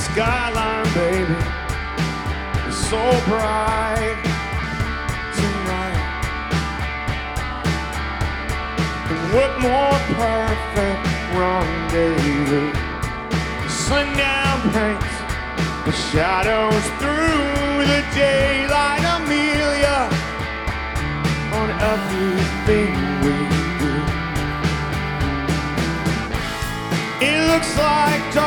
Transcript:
skyline, baby, is so bright tonight. And what more perfect rendezvous? The sundown paints the shadows through the daylight. Amelia, on everything we do. It looks like dark.